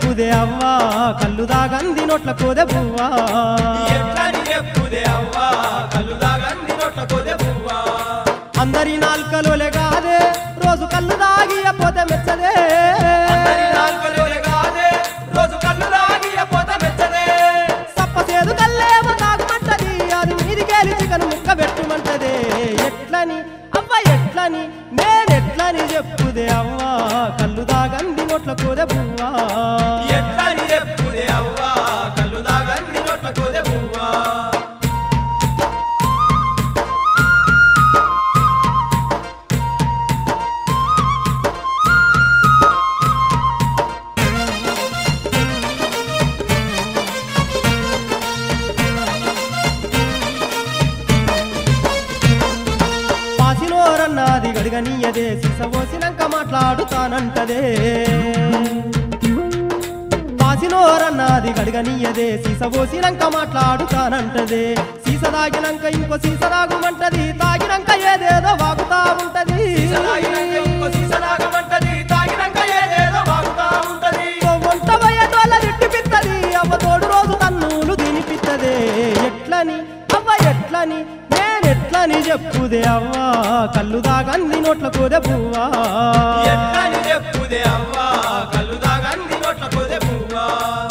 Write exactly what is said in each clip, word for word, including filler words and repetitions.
చెప్పుదే అవ్వా కళ్ళు దాగంది నోట్ల కోదె పువ్వా ఎట్లని చెప్పుదే అవ్వా కళ్ళు దాగంది నోట్ల కోదె పువ్వా అందరి నాల్కలోలే కాదే రోజు కళ్ళు దాగియపోతే మెచ్చదే అందరి నాల్కలోలే కాదే రోజు కళ్ళు దాగియపోతే మెచ్చదే సప్పసేదు కల్లేమో తాగమంటది అది మీదికేలి చికను ముక్క పెట్టుమంటదే ఎట్లని అవ్వ ఎట్లని నేనెట్లని చెప్పుదే అవ్వా కళ్ళు దాగంది నోట్ల కోదె పువ్వా ఎట్లని చెప్పుదే అవ్వా కళ్ళు దాగంది నోట్ల కోదె పువ్వా పాసినోరన్నది గడిగనీయదే సిసవోసినంక మాట్లాడుతానంటదే పాసినోరన్నది గడిగనీయదే సీసవోసినంక మాట్లాడుతానంటదే సీస దాగినంక ఇంకో సీస దాగుమంటది తాగినంక ఏదేదో వాగుతా ఉంటది సీసలాగినంక ఇంకో సీసలాగమంటది తాగినంక ఏదేదో వాగుతా ఉంటది వంట పోయేటోళ్ళ తిట్టిపిత్తది అవ్వ తోడు రోజు తన్నులు తినిపిత్తదే ఎట్లని అవ్వ ఎట్లని నేనెట్లని చెప్పుదే అవ్వా కళ్ళు దాగంది నోట్ల కోదె పువ్వా ఎట్లని చెప్పుదే అవ్వా కళ్ళు దాగంది నోట్ల కోదె పువ్వా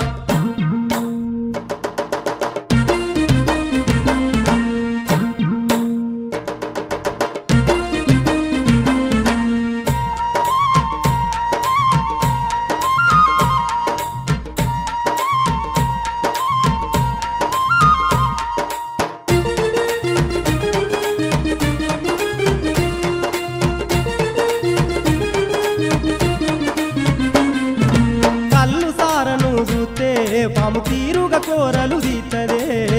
కళ్ళు సారను చూస్తే పాము తీరుగా కోరలు తీతదే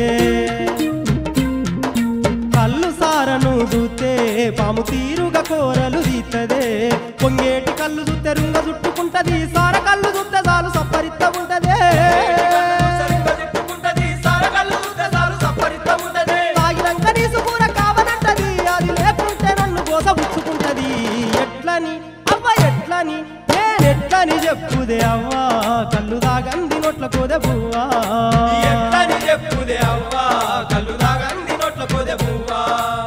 కళ్ళు సారను చూస్తే పాము తీరుగా కోరలు తీతదే పొంగేటి కళ్ళు చూస్తే రుంగ చుట్టుకుంటది సార కళ్ళు చూస్తే చాలు సప్పరిత్త ఉంటదే సరిగ్గా తిట్టుకుంటది సారకళ్ళు చూస్తే చాలు సప్పరిత్తం ఉంటది తాగినంక నీసు కూర కావనంటది అది లేకుంటే నన్ను గోసబుచ్చుకుంటది ఎట్లని అవ్వ ఎట్లని నేనెట్లని చెప్పుదే అవ్వా కళ్ళు దాగంది నోట్ల కోదె పువ్వా ఎట్లని చెప్పుదే అవ్వా కళ్ళు దాగంది నోట్ల కోదె పువ్వా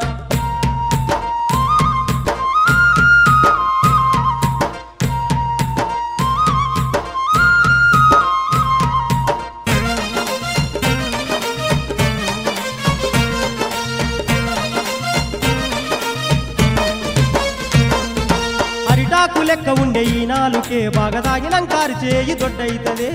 అరిటాకు లెక్క ఉండే ఈ నాలుకే బాగా తాగినంకారు చేయి దొడ్డైతదే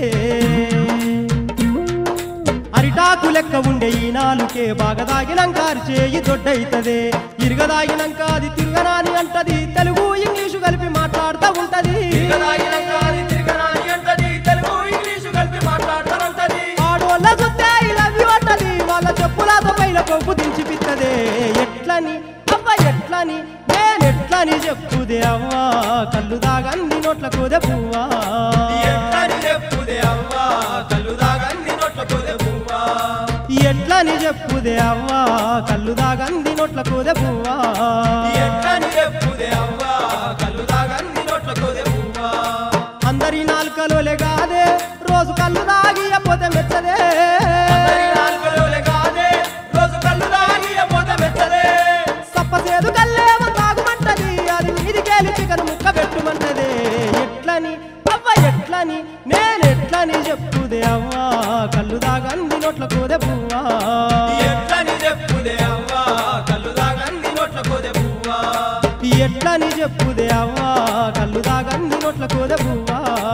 అరిటాకు లెక్క ఉండే ఈ నాలుకే బాగా తాగినంకారు చేయి దొడ్డైతదే ఇరుగదాగినంక అది తిరగనాని అంటది తెలుగు ఇంగ్లీషు కలిపి మాట్లాడుతూ ఉంటది తిరగదాగినంక అది తిరగనాని అంటది తెలుగు ఇంగ్లీషు కలిపి మాట్లాడతానంటది ఆడోళ్ళ చూస్తే ఐ లవ్ యు అంటది వాళ్ళ చెప్పులతో పైన కొవ్వు దించిపిత్తదే ఎట్లని అవ్వ ఎట్లని నేనెట్లని చెప్పుదే అవ్వా కళ్ళు దాగంది నోట్ల కోదె పువ్వా ఎట్లని చెప్పుదే అవ్వా కళ్ళు దాగంది నోట్ల కోదె పువ్వా ఎట్లని చెప్పుదే అవ్వా కళ్ళు దాగంది నోట్ల కోదె పువ్వా ఎట్లని చెప్పుదే అవ్వా కళ్ళు దాగంది నోట్ల కోదె పువ్వా అందరి నాల్కలోలే కాదే రోజు కళ్ళు దాగియపోతే మెచ్చదే అందరి నాలుకలోలే కాదే రోజు కళ్ళు దాగియపోతే మెచ్చదే సప్పసేదు కల్లేమో తాగుమంటది అది మీదికేలి చికను ముక్క పెట్టుమంటదే ఎట్లని అవ్వ ఎట్లని నేనెట్లని చెప్పుదే అవ్వా కళ్ళు దాగంది నోట్ల కోదె పువ్వా ఎట్లని చెప్పుదే అవ్వా కళ్ళు దాగంది నోట్ల కోదె పువ్వా ఎట్లని చెప్పుదే అవ్వా కళ్ళు దాగంది నోట్ల కోదె పువ్వా